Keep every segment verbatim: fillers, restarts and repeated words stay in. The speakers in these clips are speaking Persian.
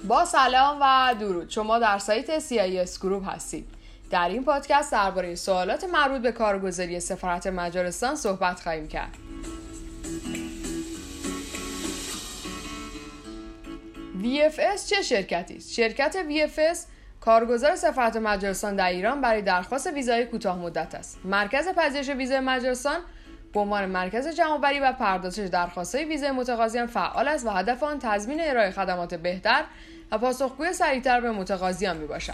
با سلام و درود، شما در سایت سی آی اس گروپ هستید. در این پادکست درباره سوالات مربوط به کارگزاری سفارت مجارستان صحبت خواهیم کرد. وی اف اس چه شرکتی است؟ شرکت وی اف اس کارگزار سفارت مجارستان در ایران برای درخواست ویزای کوتاه مدت است. مرکز پذیرش ویزای مجارستان به عنوان مرکز جمع‌آوری و پردازش درخواست‌های ویزای متقاضیان فعال است و هدف آن تضمین ارائه خدمات بهتر و پاسخگوی سریعتر به متقاضیان میباشد.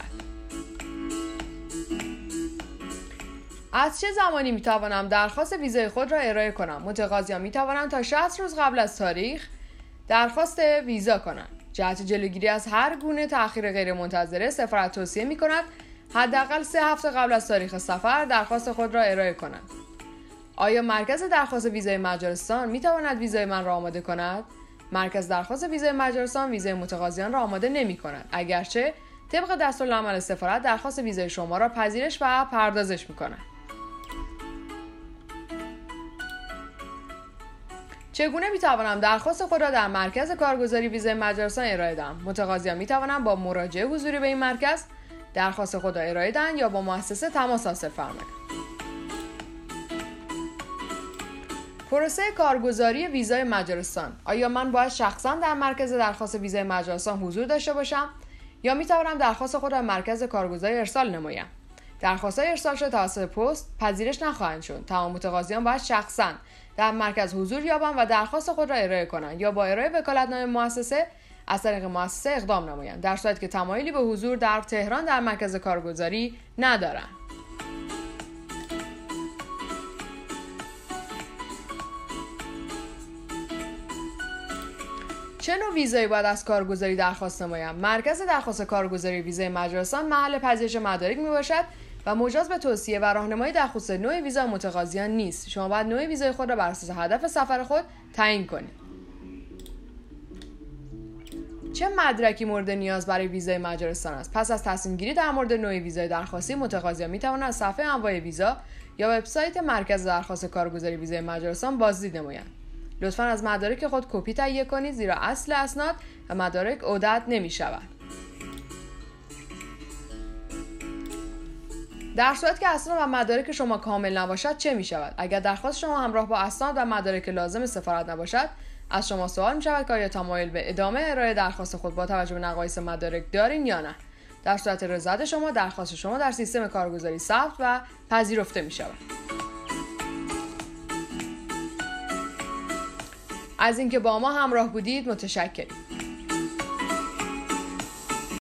از چه زمانی میتوانم درخواست ویزای خود را ارائه کنم؟ متقاضیان میتوانند تا شصت روز قبل از تاریخ درخواست ویزا کنند. جهت جلوگیری از هر گونه تأخیر غیرمنتظره، سفارت توصیه می‌کند حداقل سه هفته قبل از تاریخ سفر درخواست خود را ارائه کنند. آیا مرکز درخواست ویزای مجارستان می‌تواند ویزای من را آماده کند؟ مرکز درخواست ویزای مجارستان ویزای متقاضیان را آماده نمی‌کند، اگرچه طبق دستورالعمل سفارت درخواست ویزای شما را پذیرش و پردازش می‌کند. چگونه می‌توانم درخواست خود را در مرکز کارگزاری ویزای مجارستان ارائه دهم؟ متقاضیان می‌توانند با مراجعه حضوری به این مرکز درخواست خود را ارائه دهند یا با مؤسسه تماس حاصل فرمایند. پروسه کارگزاری ویزای مجارستان. آیا من باید شخصا در مرکز درخواست ویزای مجارستان حضور داشته باشم یا می‌توانم درخواست خود را در مرکز کارگزاری ارسال نمایم؟ درخواست‌های ارسال شده توسط پست پذیرش نخواهند شد. تمام متقاضیان باید شخصا در مرکز حضور یابند و درخواست خود را ارائه کنند یا با ارائه وکالتنامه مؤسسه از طریق مؤسسه اقدام نمایند، در صورتی که تمایلی به حضور در تهران در مرکز کارگزاری ندارند. چه نوع ویزایی باید از کارگزاری درخواست نمایم؟ مرکز درخواست کارگزاری ویزای مجارستان محل پذیرش مدارک میباشد و مجاز به توصیه و راهنمایی در خصوص نوع ویزا متقاضیان نیست. شما باید نوع ویزای خود را بر اساس هدف سفر خود تعیین کنید. چه مدرکی مورد نیاز برای ویزای مجارستان است؟ پس از تصمیم گیری در مورد نوع ویزای درخواستی، متقاضیان میتوانند از صفحه انواع ویزا یا وبسایت مرکز درخواست کارگزاری ویزای مجارستان بازدید نمایند. لطفاً از مدارک خود کپی تهیه کنید، زیرا اصل اسناد و مدارک عدت نمی شود. در صورتی که اسناد و مدارک شما کامل نباشد چه می شود؟ اگر درخواست شما همراه با اسناد و مدارک لازم سفارت نباشد، از شما سوال می شود که آیا تمایل به ادامه ارائه درخواست خود با توجه به نقایص مدارک دارین یا نه. در صورت رضایت شما، درخواست شما در سیستم کارگزاری ثبت و پذیرفته می شود. از اینکه با ما همراه بودید متشکریم.